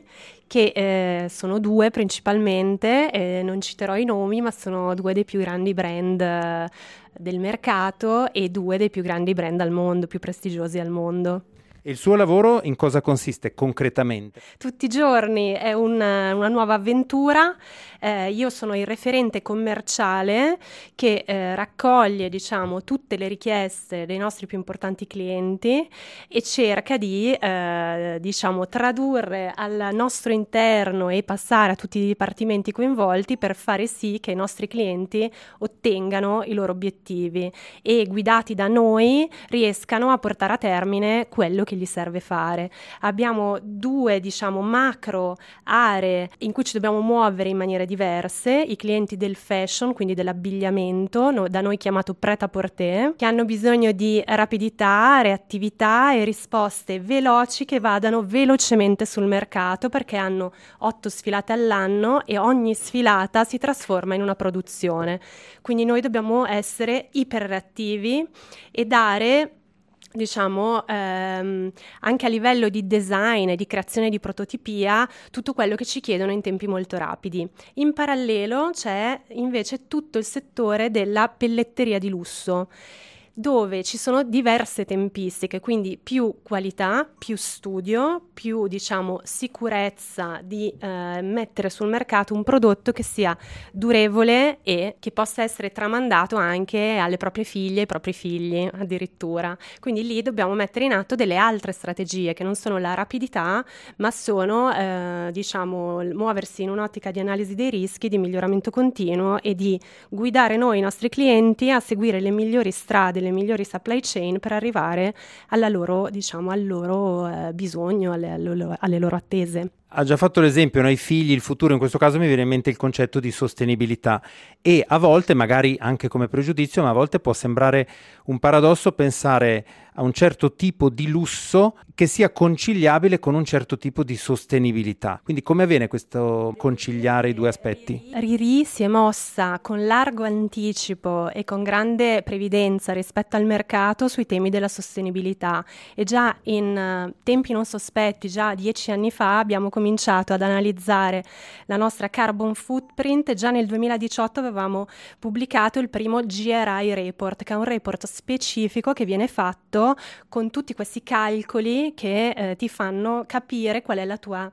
che eh, sono due principalmente, eh, non citerò i nomi, ma sono due dei più grandi brand eh, del mercato e due dei più grandi brand al mondo, più prestigiosi al mondo. E il suo lavoro in cosa consiste concretamente? Tutti i giorni è un, una nuova avventura. Eh, io sono il referente commerciale che eh, raccoglie, diciamo, tutte le richieste dei nostri più importanti clienti e cerca di, eh, diciamo, tradurre al nostro interno e passare a tutti i dipartimenti coinvolti per fare sì che i nostri clienti ottengano i loro obiettivi e, guidati da noi, riescano a portare a termine quello che gli serve fare. Abbiamo due, diciamo, macro aree in cui ci dobbiamo muovere in maniere diverse: i clienti del fashion, quindi dell'abbigliamento, no, da noi chiamato prêt-à-porter, che hanno bisogno di rapidità, reattività e risposte veloci che vadano velocemente sul mercato, perché hanno otto sfilate all'anno e ogni sfilata si trasforma in una produzione. Quindi noi dobbiamo essere iperreattivi e dare, diciamo, ehm, anche a livello di design e di creazione di prototipia, tutto quello che ci chiedono in tempi molto rapidi. In parallelo c'è invece tutto il settore della pelletteria di lusso, dove ci sono diverse tempistiche, quindi più qualità, più studio, più, diciamo, sicurezza di eh, mettere sul mercato un prodotto che sia durevole e che possa essere tramandato anche alle proprie figlie e ai propri figli addirittura. Quindi lì dobbiamo mettere in atto delle altre strategie che non sono la rapidità, ma sono eh, diciamo muoversi in un'ottica di analisi dei rischi, di miglioramento continuo e di guidare noi i nostri clienti a seguire le migliori strade, le migliori supply chain per arrivare alla loro, diciamo, al loro eh, bisogno, alle, alle, alle loro attese. Ha già fatto l'esempio, no? I figli, il futuro, in questo caso mi viene in mente il concetto di sostenibilità e a volte, magari anche come pregiudizio, ma a volte può sembrare un paradosso pensare a un certo tipo di lusso che sia conciliabile con un certo tipo di sostenibilità. Quindi come avviene questo conciliare i due aspetti? Riri si è mossa con largo anticipo e con grande previdenza rispetto al mercato sui temi della sostenibilità e già in uh, tempi non sospetti, già dieci anni fa, abbiamo cominciato ad analizzare la nostra carbon footprint e già nel duemiladiciotto avevamo pubblicato il primo G R I report, che è un report specifico che viene fatto con tutti questi calcoli che eh, ti fanno capire qual è la tua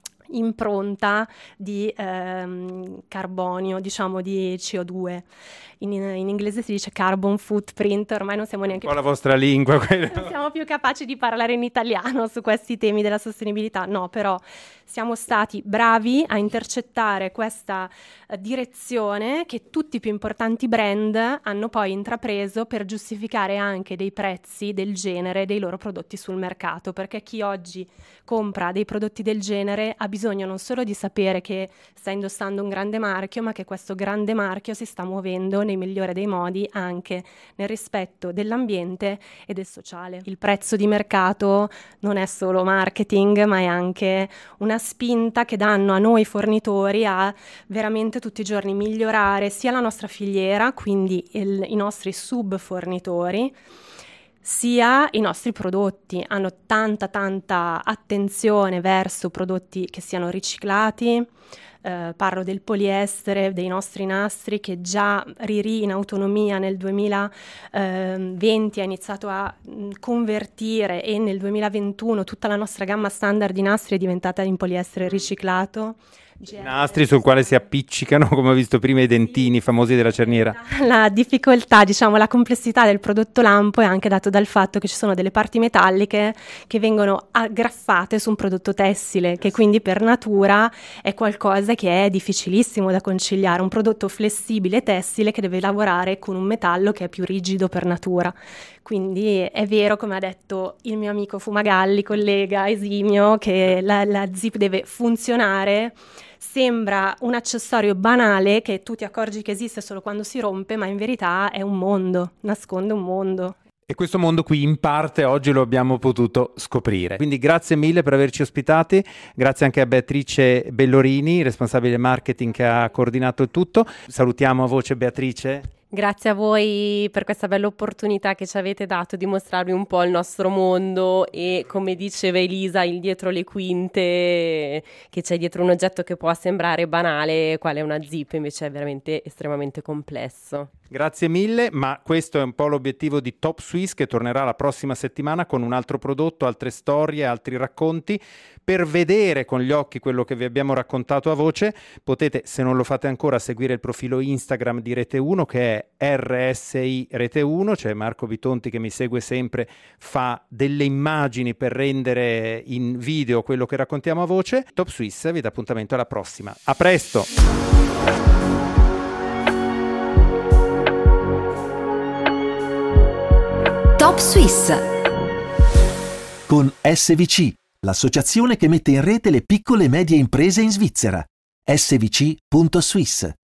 impronta di ehm, carbonio, diciamo di C O due. In, in inglese si dice carbon footprint, ormai non siamo neanche un po' la vostra lingua. Non siamo più capaci di parlare in italiano su questi temi della sostenibilità, no, però siamo stati bravi a intercettare questa uh, direzione che tutti i più importanti brand hanno poi intrapreso per giustificare anche dei prezzi del genere dei loro prodotti sul mercato, perché chi oggi compra dei prodotti del genere ha bisogno non solo di sapere che sta indossando un grande marchio, ma che questo grande marchio si sta muovendo nei migliori dei modi anche nel rispetto dell'ambiente e del sociale. Il prezzo di mercato non è solo marketing, ma è anche una spinta che danno a noi fornitori a veramente tutti i giorni migliorare sia la nostra filiera, quindi il, i nostri subfornitori, sia i nostri prodotti. Hanno tanta tanta attenzione verso prodotti che siano riciclati. Uh, parlo del poliestere, dei nostri nastri, che già Riri in autonomia nel duemilaventi ha iniziato a mh, convertire, e nel duemilaventuno tutta la nostra gamma standard di nastri è diventata in poliestere riciclato. Nastri sul quale si appiccicano, come ho visto prima, i dentini famosi della cerniera. La difficoltà, diciamo, la complessità del prodotto lampo è anche dato dal fatto che ci sono delle parti metalliche che vengono aggraffate su un prodotto tessile, che quindi per natura è qualcosa che è difficilissimo da conciliare, un prodotto flessibile tessile che deve lavorare con un metallo che è più rigido per natura. Quindi è vero, come ha detto il mio amico Fumagalli, collega esimio, che la, la zip deve funzionare. Sembra un accessorio banale che tu ti accorgi che esiste solo quando si rompe, ma in verità è un mondo, nasconde un mondo. E questo mondo qui in parte oggi lo abbiamo potuto scoprire. Quindi grazie mille per averci ospitati, grazie anche a Beatrice Bellorini, responsabile marketing che ha coordinato il tutto. Salutiamo a voce Beatrice. Grazie a voi per questa bella opportunità che ci avete dato di mostrarvi un po' il nostro mondo e, come diceva Elisa, il dietro le quinte, che c'è dietro un oggetto che può sembrare banale, quale è una zip, invece è veramente estremamente complesso. Grazie mille, ma questo è un po' l'obiettivo di Top Swiss, che tornerà la prossima settimana con un altro prodotto, altre storie, altri racconti. Per vedere con gli occhi quello che vi abbiamo raccontato a voce, potete, se non lo fate ancora, seguire il profilo Instagram di Rete uno, che è R S I Rete uno, c'è Marco Bitonti che mi segue sempre, fa delle immagini per rendere in video quello che raccontiamo a voce. Top Swiss vi dà appuntamento alla prossima. A presto! Top Swiss con S V C, l'associazione che mette in rete le piccole e medie imprese in Svizzera. S V C punto Swiss